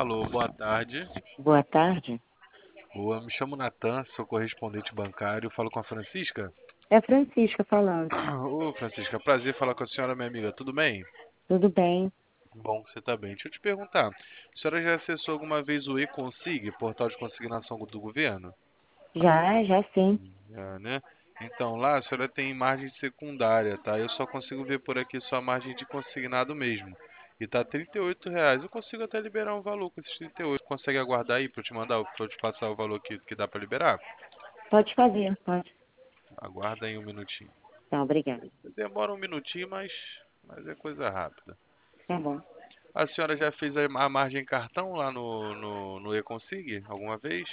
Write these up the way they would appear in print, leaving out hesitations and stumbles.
Alô, boa tarde. Boa tarde. Boa, me chamo Natan, sou correspondente bancário. Falo com a Francisca. É Francisca falando. Ô, Francisca, prazer falar com a senhora, minha amiga. Tudo bem? Tudo bem? Bom, você tá bem. Deixa eu te perguntar. A senhora já acessou alguma vez o e-Consig, portal de consignação do governo? Já sim. Já, né? Então, lá a senhora tem margem secundária, tá? Eu só consigo ver por aqui sua margem de consignado mesmo. E tá R$ 38. Eu consigo até liberar um valor com esses 38. Consegue aguardar aí pra eu te mandar, pra eu te passar o valor que dá pra liberar? Pode fazer, pode. Aguarda aí um minutinho. Tá, obrigada. Demora um minutinho, mas é coisa rápida. Tá bom. A senhora já fez a margem cartão lá no e-Consig alguma vez?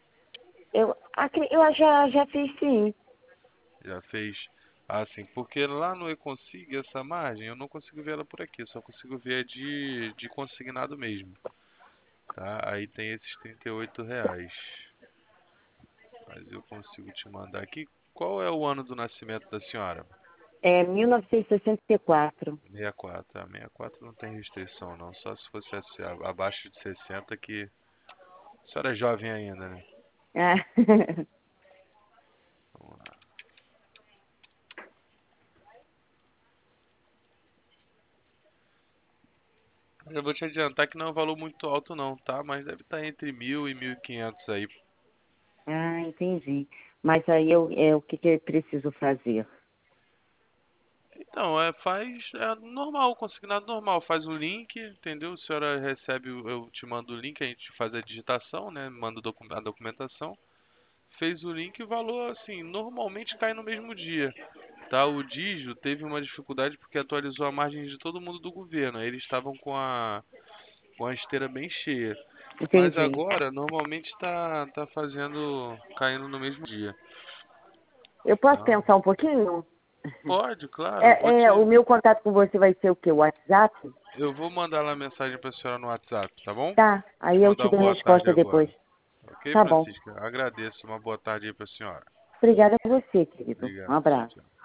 Eu já fiz sim. Já fez? Ah, sim, porque lá no e-Consig essa margem eu não consigo ver ela por aqui, só consigo ver a de consignado mesmo, tá? Aí tem esses R$ 38, mas eu consigo te mandar aqui. Qual é o ano do nascimento da senhora? É 1964. 64. A 64 não tem restrição não, só se fosse abaixo de 60 que... A senhora é jovem ainda, né? Ah, Vamos lá. Eu vou te adiantar que não é um valor muito alto não, tá? Mas deve estar entre 1.000 e 1.500 aí. entendi. Mas aí o que que eu preciso fazer? Então, faz normal, consignado normal, faz o link, entendeu? A senhora recebe, eu te mando o link, a gente faz a digitação, né? Manda a documentação. Fez o link e o valor, assim, normalmente cai no mesmo dia, tá? O Digio teve uma dificuldade porque atualizou a margem de todo mundo do governo. Aí eles estavam com a esteira bem cheia. Mas Entendi. agora, normalmente tá fazendo, caindo no mesmo dia, Eu posso tá? pensar um pouquinho? Pode, claro. O meu contato com você vai ser o quê? O WhatsApp? Eu vou mandar lá a mensagem pra senhora no WhatsApp, tá bom? Tá. Te Aí eu te mandar um dou boa tarde resposta depois. agora. Ok, Tá bom. Francisca? Agradeço. Uma boa tarde aí pra senhora. Obrigada a você, querido. Um Obrigado. Tchau, abraço. tchau.